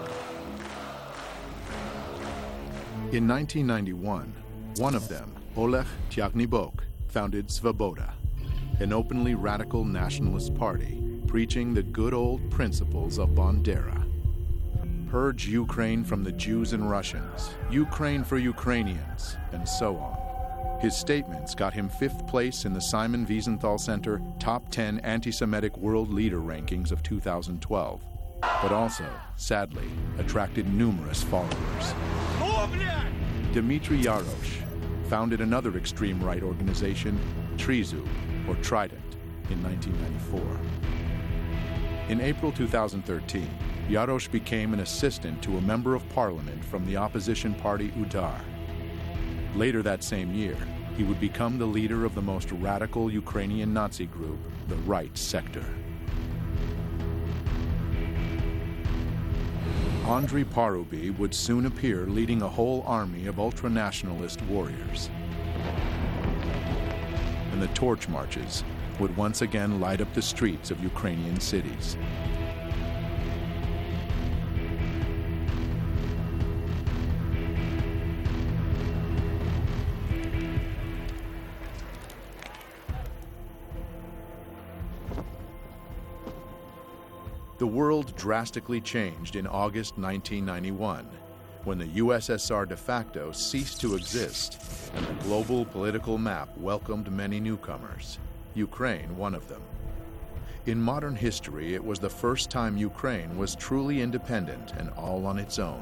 In 1991, one of them, Oleg Tyagnybok, founded Svoboda, an openly radical nationalist party preaching the good old principles of Bandera. Purge Ukraine from the Jews and Russians, Ukraine for Ukrainians, and so on. His statements got him 5th place in the Simon Wiesenthal Center Top 10 Anti-Semitic World Leader Rankings of 2012, but also, sadly, attracted numerous followers. Dmitry Yarosh founded another extreme right organization, Trizu, or Trident, in 1994. In April 2013, Yarosh became an assistant to a member of parliament from the opposition party Udar. Later that same year, he would become the leader of the most radical Ukrainian Nazi group, the Right Sector. Andriy Paruby would soon appear leading a whole army of ultranationalist warriors. And the torch marches would once again light up the streets of Ukrainian cities. The world drastically changed in August 1991, when the USSR de facto ceased to exist and the global political map welcomed many newcomers, Ukraine one of them. In modern history, it was the first time Ukraine was truly independent and all on its own.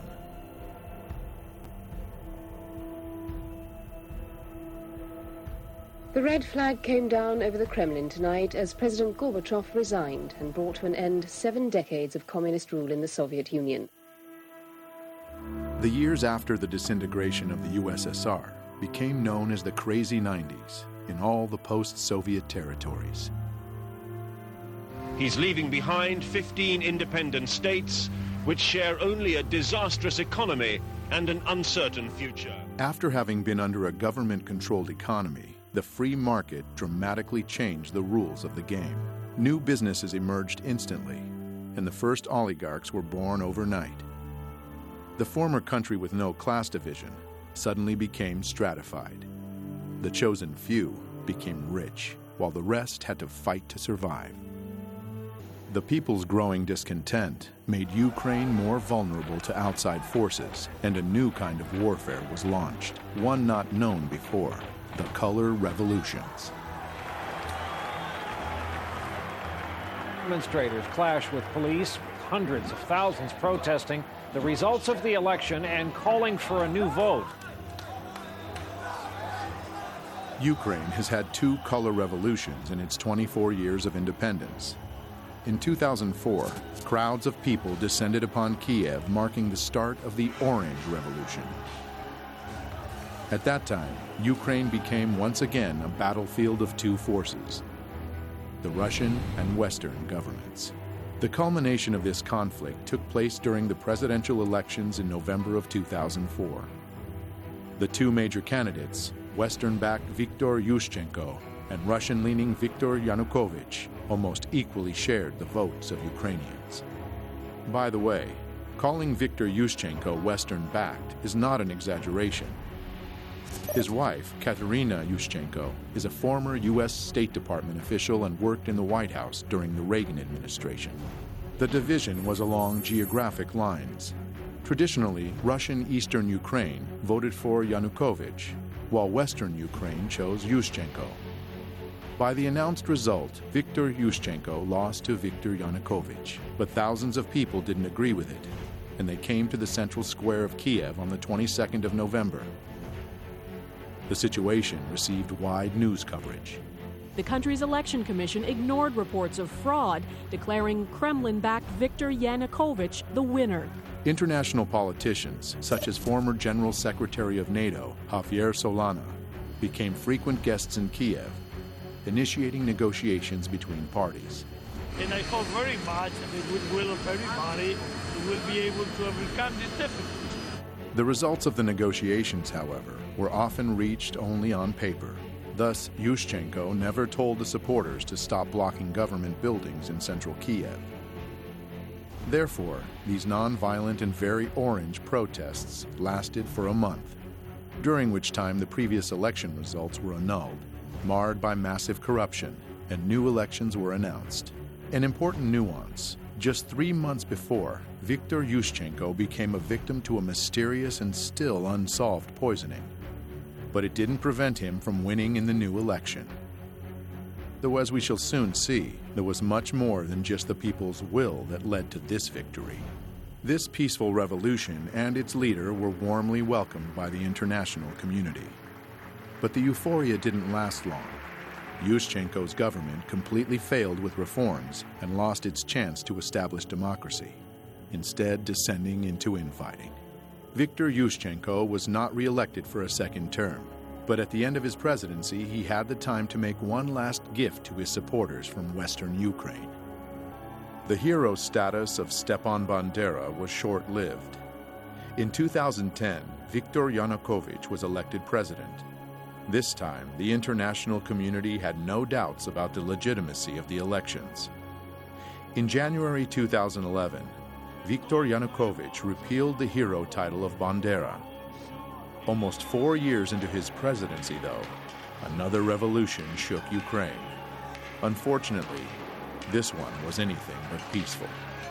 The red flag came down over the Kremlin tonight as President Gorbachev resigned and brought to an end 7 decades of communist rule in the Soviet Union. The years after the disintegration of the USSR became known as the Crazy 90s in all the post-Soviet territories. He's leaving behind 15 independent states which share only a disastrous economy and an uncertain future. After having been under a government-controlled economy, the free market dramatically changed the rules of the game. New businesses emerged instantly, and the first oligarchs were born overnight. The former country with no class division suddenly became stratified. The chosen few became rich, while the rest had to fight to survive. The people's growing discontent made Ukraine more vulnerable to outside forces, and a new kind of warfare was launched, one not known before: the color revolutions. Demonstrators clash with police, hundreds of thousands protesting the results of the election and calling for a new vote. Ukraine has had 2 color revolutions in its 24 years of independence. In 2004, crowds of people descended upon Kiev, marking the start of the Orange Revolution. At that time, Ukraine became once again a battlefield of 2 forces: the Russian and Western governments. The culmination of this conflict took place during the presidential elections in November of 2004. The 2 major candidates, Western-backed Viktor Yushchenko and Russian-leaning Viktor Yanukovych, almost equally shared the votes of Ukrainians. By the way, calling Viktor Yushchenko Western-backed is not an exaggeration. His wife, Katerina Yushchenko, is a former U.S. State Department official and worked in the White House during the Reagan administration. The division was along geographic lines. Traditionally, Russian Eastern Ukraine voted for Yanukovych, while Western Ukraine chose Yushchenko. By the announced result, Viktor Yushchenko lost to Viktor Yanukovych, but thousands of people didn't agree with it, and they came to the central square of Kiev on the 22nd of November. The situation received wide news coverage. The country's election commission ignored reports of fraud, declaring Kremlin-backed Viktor Yanukovych the winner. International politicians, such as former General Secretary of NATO, Javier Solana, became frequent guests in Kiev, initiating negotiations between parties. And I hope very much that with the will of everybody, we will be able to overcome this difficulty. The results of the negotiations, however, were often reached only on paper. Thus, Yushchenko never told the supporters to stop blocking government buildings in central Kiev. Therefore, these non-violent and very orange protests lasted for a month, during which time the previous election results were annulled, marred by massive corruption, and new elections were announced. An important nuance: just 3 months before, Viktor Yushchenko became a victim to a mysterious and still unsolved poisoning. But it didn't prevent him from winning in the new election. Though, as we shall soon see, there was much more than just the people's will that led to this victory. This peaceful revolution and its leader were warmly welcomed by the international community. But the euphoria didn't last long. Yushchenko's government completely failed with reforms and lost its chance to establish democracy, instead descending into infighting. Viktor Yushchenko was not re-elected for a second term, but at the end of his presidency, he had the time to make one last gift to his supporters from Western Ukraine. The hero status of Stepan Bandera was short-lived. In 2010, Viktor Yanukovych was elected president. This time, the international community had no doubts about the legitimacy of the elections. In January 2011, Viktor Yanukovych repealed the hero title of Bandera. Almost 4 years into his presidency, though, another revolution shook Ukraine. Unfortunately, this one was anything but peaceful.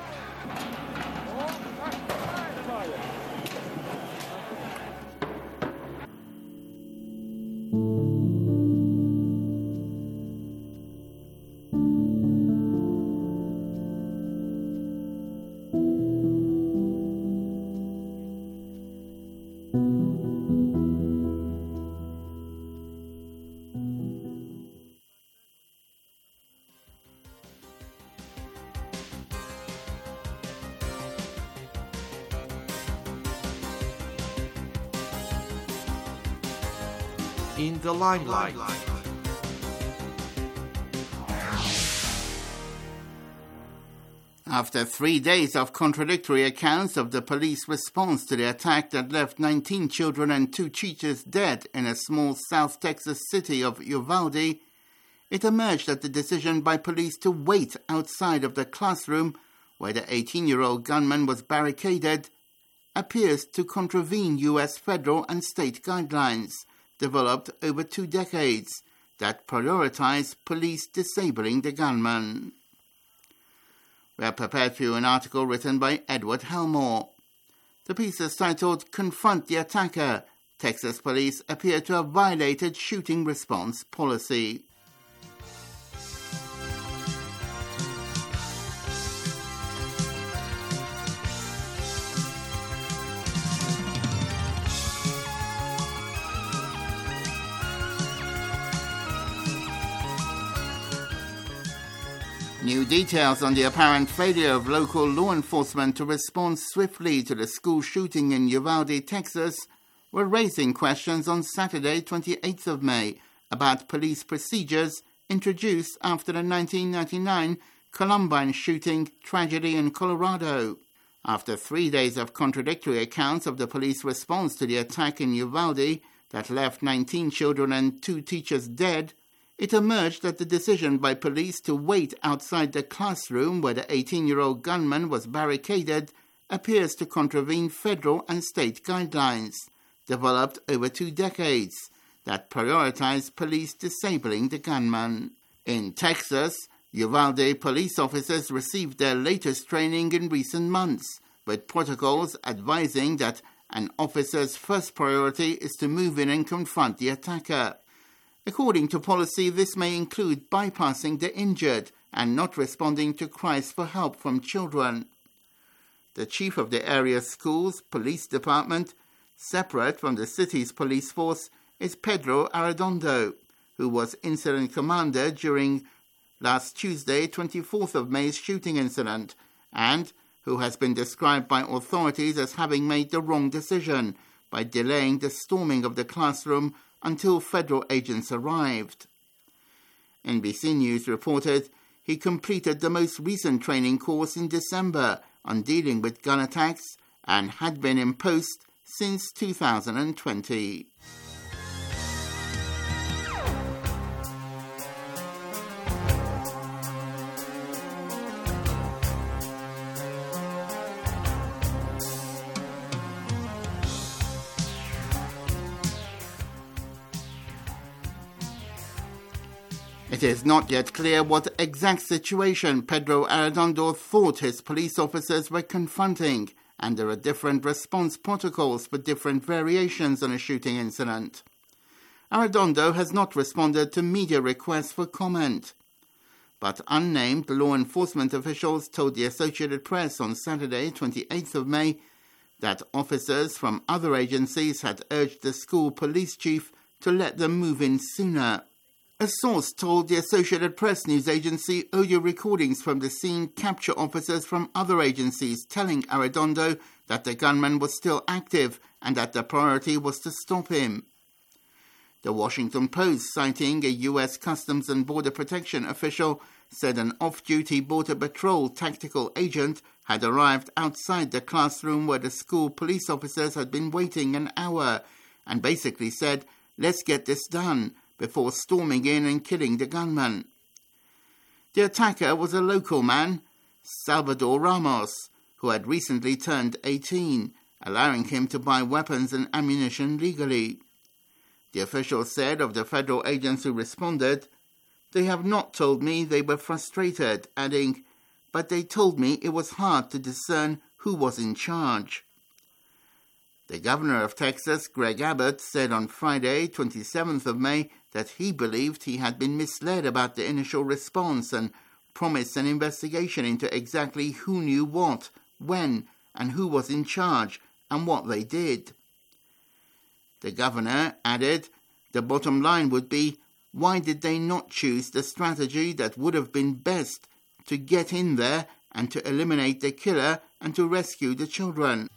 In the limelight. After 3 days of contradictory accounts of the police response to the attack that left 19 children and 2 teachers dead in a small South Texas city of Uvalde, it emerged that the decision by police to wait outside of the classroom where the 18-year-old gunman was barricaded appears to contravene U.S. federal and state guidelines developed over 2 decades that prioritize police disabling the gunman. We are prepared for you an article written by Edward Helmore. The piece is titled "Confront the Attacker. Texas Police Appear to have Violated Shooting Response Policy." New details on the apparent failure of local law enforcement to respond swiftly to the school shooting in Uvalde, Texas, were raising questions on Saturday, 28th of May, about police procedures introduced after the 1999 Columbine shooting tragedy in Colorado. After 3 days of contradictory accounts of the police response to the attack in Uvalde that left 19 children and 2 teachers dead, it emerged that the decision by police to wait outside the classroom where the 18-year-old gunman was barricaded appears to contravene federal and state guidelines, developed over 2 decades, that prioritize police disabling the gunman. In Texas, Uvalde police officers received their latest training in recent months, with protocols advising that an officer's first priority is to move in and confront the attacker. According to policy, this may include bypassing the injured and not responding to cries for help from children. The chief of the area school's police department, separate from the city's police force, is Pedro Arredondo, who was incident commander during last Tuesday, 24th of May's shooting incident, and who has been described by authorities as having made the wrong decision by delaying the storming of the classroom until federal agents arrived. NBC News reported he completed the most recent training course in December on dealing with gun attacks and had been in post since 2020. It is not yet clear what exact situation Pedro Arredondo thought his police officers were confronting, and there are different response protocols for different variations on a shooting incident. Arredondo has not responded to media requests for comment. But unnamed law enforcement officials told the Associated Press on Saturday, 28th of May, that officers from other agencies had urged the school police chief to let them move in sooner. A source told the Associated Press news agency audio recordings from the scene capture officers from other agencies telling Arredondo that the gunman was still active and that the priority was to stop him. The Washington Post, citing a U.S. Customs and Border Protection official, said an off-duty Border Patrol tactical agent had arrived outside the classroom where the school police officers had been waiting an hour and basically said, "Let's get this done," before storming in and killing the gunman. The attacker was a local man, Salvador Ramos, who had recently turned 18, allowing him to buy weapons and ammunition legally. The official said of the federal agents who responded, "They have not told me they were frustrated," adding, "but they told me it was hard to discern who was in charge." The governor of Texas, Greg Abbott, said on Friday, 27th of May, that he believed he had been misled about the initial response and promised an investigation into exactly who knew what, when, and who was in charge, and what they did. The governor added, the bottom line would be, why did they not choose the strategy that would have been best to get in there and to eliminate the killer and to rescue the children?